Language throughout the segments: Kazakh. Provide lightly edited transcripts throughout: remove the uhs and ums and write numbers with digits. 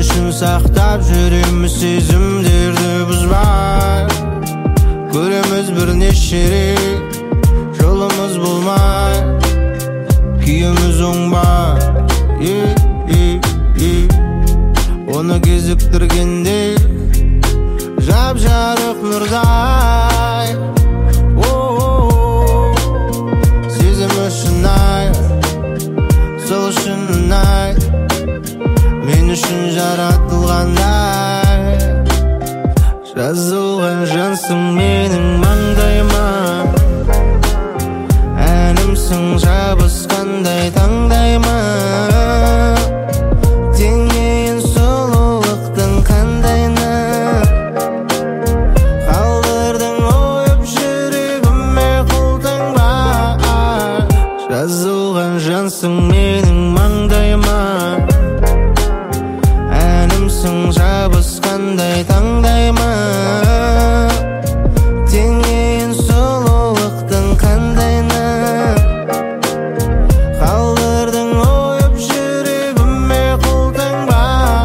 үшін сақтап жүреміз сезімдерді бұзбай. Көреміз бірнеше рет жолымыз болмай, күйіміз оңбай. Оны кезіктіргенде жап-жарық нұрдай. Сезім үшін ай, сол үшін ұнай, мен үшін жаратылғандай. Жазылған жансың менің маңдайыма, әнімсің жабысқандай таңдайыма. Теңейін сұлулықтың қандайына, қалдырдың ойып жүрегіме қолтаңба. Жазылған жансың менің маңдайыма, әнімсің жабысқандай таңдайыма. Теңейін сұлулықтың қандайына, қалдырдың ойып жүрегіме қолтаңба.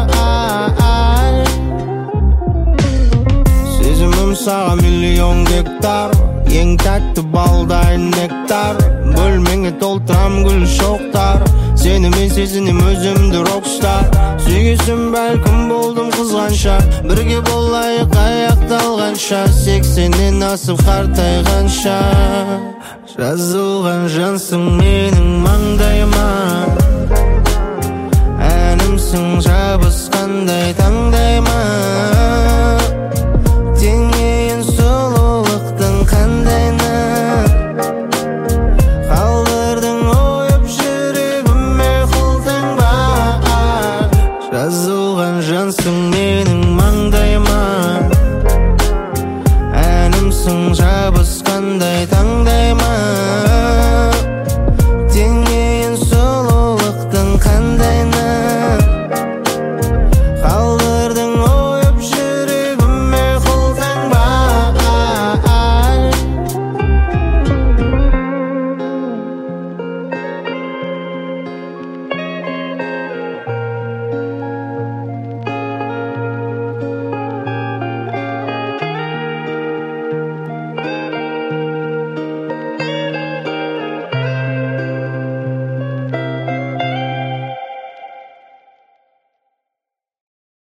Сезімім саған миллион гектар, ең тәтті балдай нектар. Бөлмеңе толтырам гүл шоқтар, сені мен сезінем өзімді рокстар. Сүйгесім бәлкім болдым қызғанша, бірге болайық аяқталғанша, 80-нен асып қартайғанша. Жазылған жансың менің маңдайыма, әнімсің жабысқандай таңдайыма. Теңейін сұлулықтың қандайына, қалдырдың ойып жүрегіме қолтаңба. Жазылған жансың менің